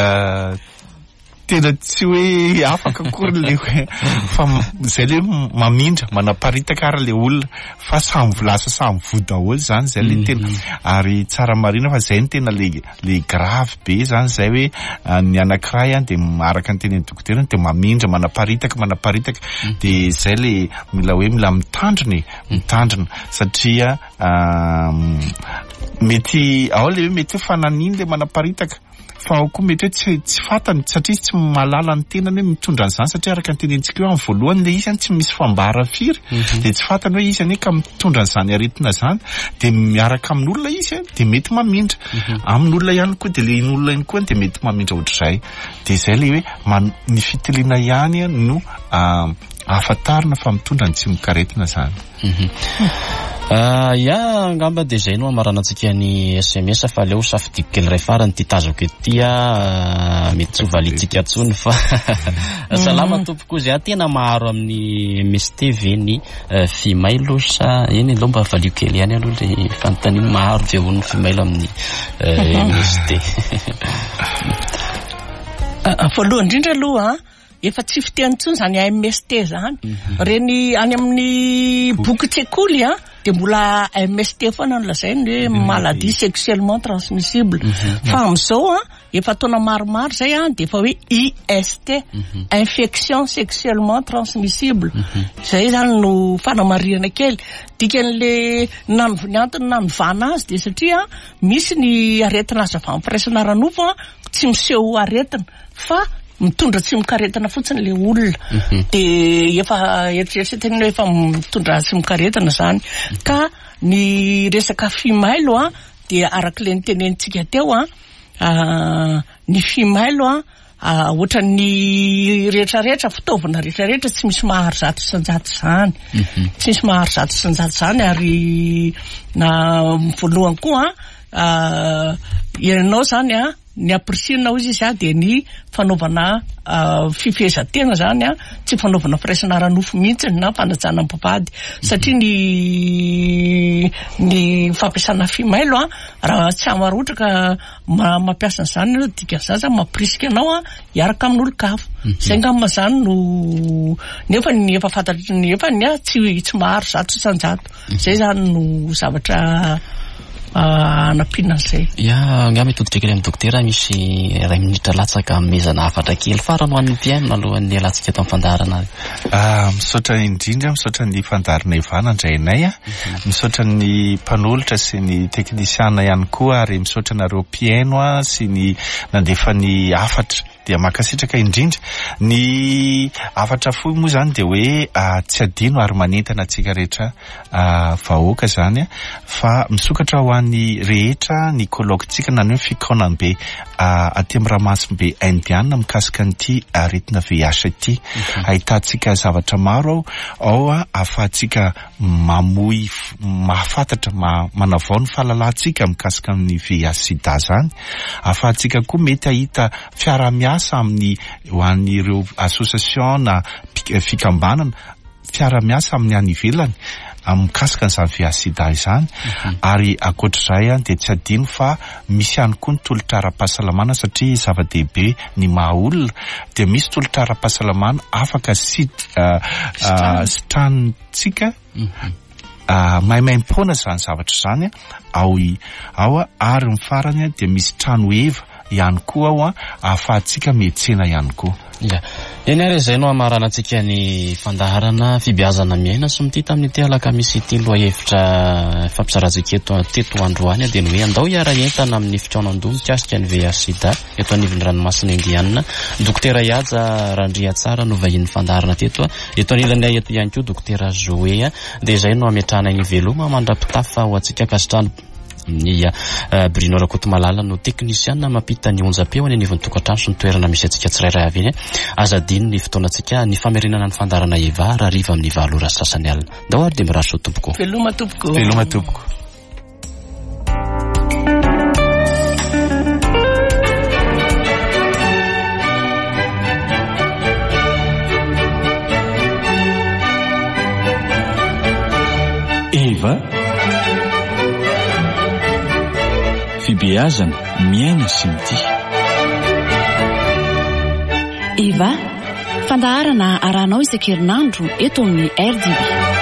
Tena tsy hoe afaka akory le hoe fa zay le mamindra manaparitaka ara le olona fa samy lasa samy vo daholo zany zay le tena. Ary tsara marina fa zay ny tena le le grave be zany zay hoe ny anankiray dia araka ny tenen'ny dokotera dia mamindra manaparitaka manaparitaka dia zay le mila hoe mila mitandrina mitandrina satria mety ao le hoe mety hoe fananiny le manaparitaka fa ao koa mety hoe tsy tsy fantany satria tsy mahalala ny tenany hoe mitondra an'izany satria araka ny tenentsika eo amin'ny voalohany le izy tsy misy fambara firy dia tsy fantany hoe izy ka mitondra an'izany aretina zany dia miaraka amin'olona izy dia mety mamindra amin'olona ihany koa dia le in'olona ihany koa dia mety mamindra ohatr'izay. Dia izay le hoe ny fitiliana ihany no ahafantarana fa mitondra ny tsimokaretina zany. Ia, ngamba dia izay no amarana antsika ny S M S fa aleo safidiko kely ray farany ty tazako ety mety tsy ho valitsika tsony fa salama tompoko izy a. Tena maharo amin'ny M S T ve ny fimailo sa eny aloha mba valio kely ihany aloha le fanontaniana maharo ve hono fimailo amin'ny M S T. Voalohany indrindra aloha efa tsy fiteny intsony zany M S T zany. Reny any amin'ny boky tsekoly dia mbola M S T foana no lazainy hoe maladie sexuellement transmissible. Fa amin'izao efa taona maromaro zay dia efa hoe I S T, infection sexuellement transmissible. Zay zany no fanamarihana kely. Dikan'le ny antony nanovana azy dia satria misy ny aretina azo avy amin'ny firaisana ranofo tsy miseho aretina fa mitondra tsy mikaretana fotsiny le olona de efa eritreritany hoe efa mitondra tsy mikaretana zany ka ny resaka fimailo a de arak'le nitenentsika teo a ny fimailo a ohatra ny rehetrarehetra fitaovana rehetrarehetra tsy misy mahary zato isan-jato zany tsy misy mahary zato isan-jato zany ary na voalohany koa a ianao zany a ny aprisina izy izy a de ny fanaovana fifehezantena zany a tsy fanaovana firaisana ara-nofo mihitsy na fanajana am-bavady satria ny ny fampiasana fimailo a raha tsy amarotraka mampiasa an'izany ianao dikan'izany zany mampirisika anao a hiaraka amin'olo-kafa zay ngamba zany no nefa ny efa fantatry ny efa ny a tsy tsy mahary zato isan-jato zay zany no zavatra anapina an'izay. Ya ngamba itodika kely amin'ny dokotera misy iray minitra latsaka amezana hafatra kely farany ho an'ny mpiaino alohan'ny alatsika eto amin'ny fandaharana. Ah, misaotra indrindra misaotra ny fandarana Ivana indrainay a, misaotra ny mpanolotra sy ny teknisiana ihany koa ary misaotra nareo mpiaino a sy ny nandefa ny hafatra dia makasitraka indrindra ny hafatra fohy moa zany de hoe tsy adino ary manentana antsika rehetra vahoaka zany fa misokatra ho an'ny rehetra ny kolokitsika na ny hoe fikaonany be aty amin'ny ramasimbe indiana mikasika an'ity aretina V I H ity ahitantsika zavatra maro ao ao ahafahantsika mamoy mahafantatra manavao ny fahalalantsika mikasika amin'ny V I H sida zany ahafahantsika koa mety ahita fiara-miasa amin'ny ho an'ireo association na fikambanana fiara-miasa amin'ny any ivelany mikasika an'izany V I H sida izany ary akoatr'izay dia tsy adino fa misy ihany koa ny tolotra ara-pahasalamana satria zava-dehibe ny maha olona dia misy tolotra ara-pahasalamana afaka sitranitsika maimaimpona zany zavatra zany ao ao ary ny farany dia misy trano eva ihany koa ao ahafahantsika mietsena ihany koa. Ya. Eny ary izay no amaranantsika ny fandaharana fibiazana miaina sy mity tamin'ny ity alakamisy ity loha hevitra fampisarantsika eto teto androany dia ny hoe andao hiara entana amin'ny fitaonan-doha mikasika ny V I H sida eto anivon'ny ranomasina indiana. Dokotera Ihaja Randria Tsara no vahin'ny fandaharana teto eto anilanay eto ihany koa dokotera Zoe dia izay no ametrahana ny veloma mandrapitafa ho antsika kasitrano ny Bruno Rakotomalala no teknisiana mampita ny onjam-peo any anivon'ny tokantrano sy ny toerana misy antsika tsirairay avy eny azadino ny fotoanantsika ny famerenana ny fandarana Eva rariva amin'ny valo ora sasany alina ndao ary dia miraso tompoko veloma tompoko veloma tompoko Eva fibeazana miaina sy mity. Eva, fandaharana arahanao isan-kerinandro eto amin'ny R D B.